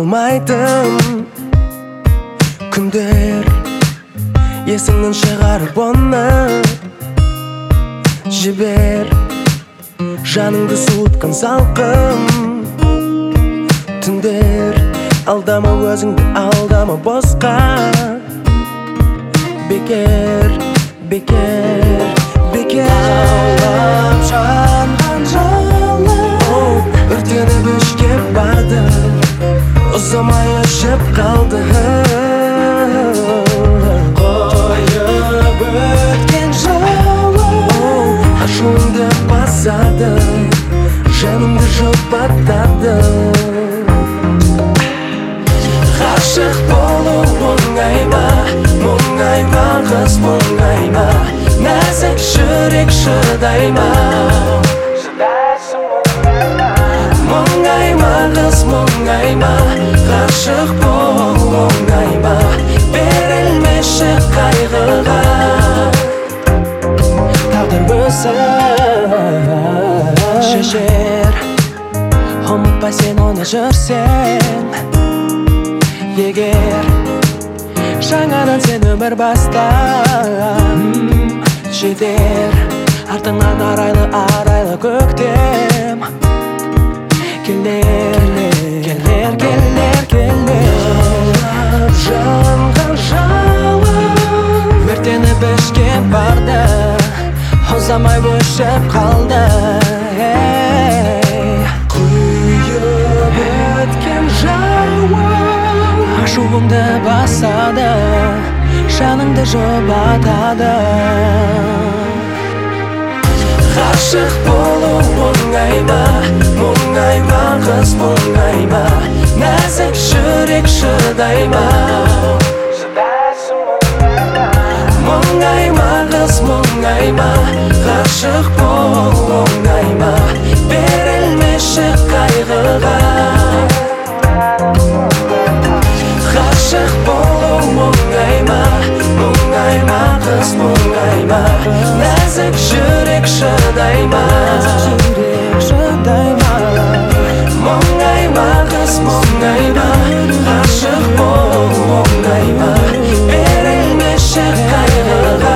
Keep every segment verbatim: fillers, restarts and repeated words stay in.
алмайтын күндер есіңнен шығарып оны жібер. Жаныңды суытқан салқын түндер, алдама өзіңді, алдама босқа. Бекер, бекер, бекер. Лаулап жанған жалын өртеніп ішке барды, ұзамай өшіп қалды. Қойып өткен жалын ашуыңды басады, жанымды жұбатады. Ғашық болу оңай ма, оңай ма қыз, оңай ма? Нәзік жүрек шыдай ма? Оңай ма қыз, оңай ма? Ғашық болу оңай ма? Берілмеші қайғыға, тағдыр өзі шешер. Ұмытпай сен оны жүрсең егер, жаңадан сен өмір баста. Жетер артыңнан арайлы арайлы көктем. Келер, келер, келер, келер. Лаулап жанған жалын өртеніп ішке барды, ұзамай өшіп қалды. Құйып өткен жауын ашуыңды басады, жаныңды жұбатады. Ғашық болу оңай ма, оңай ма қыз, оңай ма? Нәзік жүрек шыдай ма? Оңай ма қыз, оңай ма? Ғашық болу оңай ма? Берілмеші қайғыға. Ғашық болу оңай ма, оңай ма қыз, оңай ма? Нәзік жүрек шыдай ма? Оңай ма қыз, оңай ма? Ғашық болу оңай ма? Берілмеші қайғыға.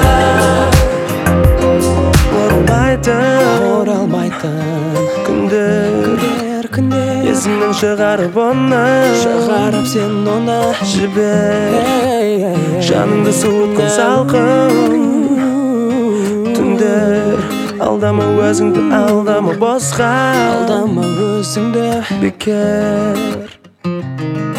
Оралмайтын күндер, есіңнен шығарып оны, шығарып сен оны жібер. Жаныңды суытқан салқын түндер, алдама өзіңді, алдама босқа. Алдама өзіңді, бекер.